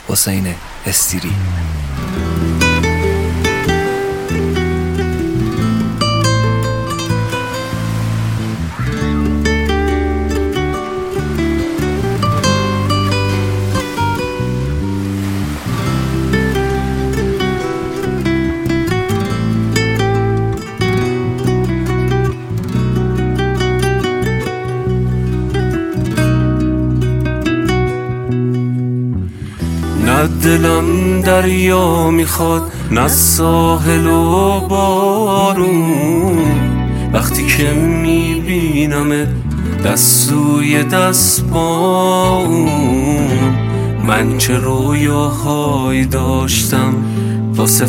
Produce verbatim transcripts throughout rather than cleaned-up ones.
حسین استیری. نه دلم دریا میخواد، نه ساحل و بارون. وقتی که میبینمت دست سوی دست با اون، من چه رویاهایی داشتم واسه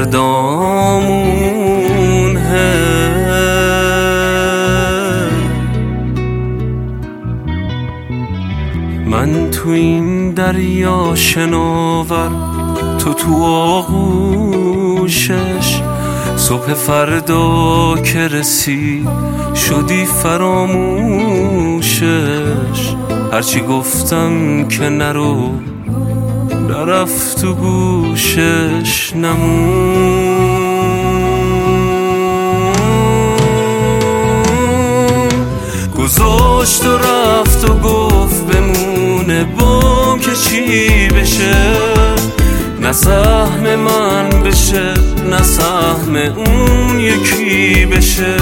فردامون. من تو این دریا شناور، تو تو آغوشش. صبح فردا که رسید شدی فراموشش. هرچی گفتم که نرو، نرفت تو گوشش نمون. گذاشت و رفت و گفت بمونه بام که چی بشه، نه سهم من بشه نه سهم اون یکی بشه.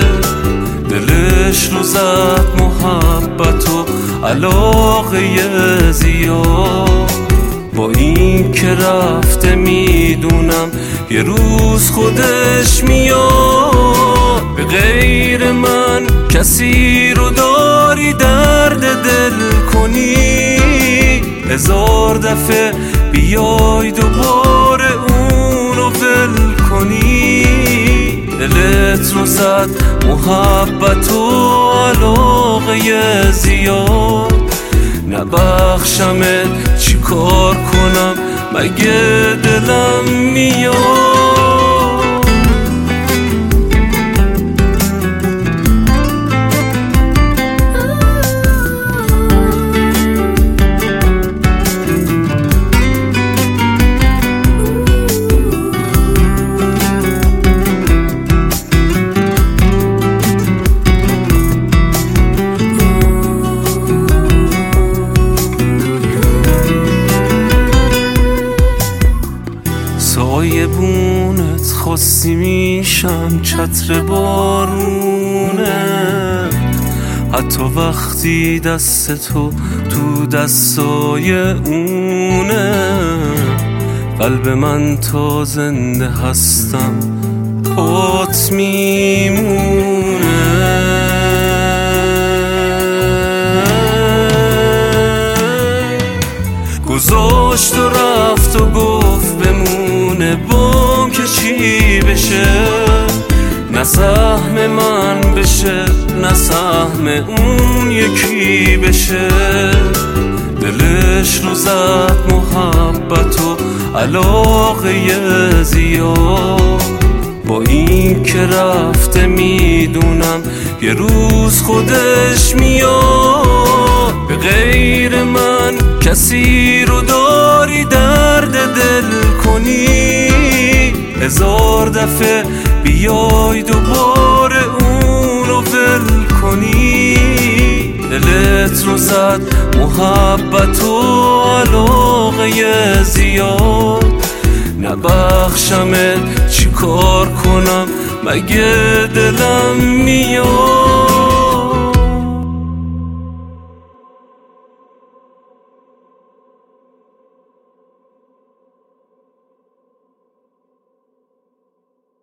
دلش رو زد محبت و علاقه زیاد، با این که رفته میدونم یه روز خودش میاد. به غیر من کسی رو داری درد دل کنی، هزار دفعه بیای دوباره اونو ول کنی. دلت رو زد محبت و علاقه زیاد، نبخشمت چی کار کنم مگه دلم میاد. سایه بونت خواستی میشم چتر بارونه، حتی وقتی دست تو تو دستای اونه. قلب من تا زنده هستم پات میمونه. گذاشت و رفت و گفت بمونه بام که چی بشه، نه سهم من بشه نه سهم اون یکی بشه. دلش رو زد محبت و علاقه زیاد، با این که رفته میدونم یه روز خودش میاد. به غیر من کسی رو داری درد دل کنی، هزار دفعه بیای دوباره اونو ول کنی. دلت رو زد محبت و علاقه زیاد، نبخشمت چی کار کنم مگه دلم میاد.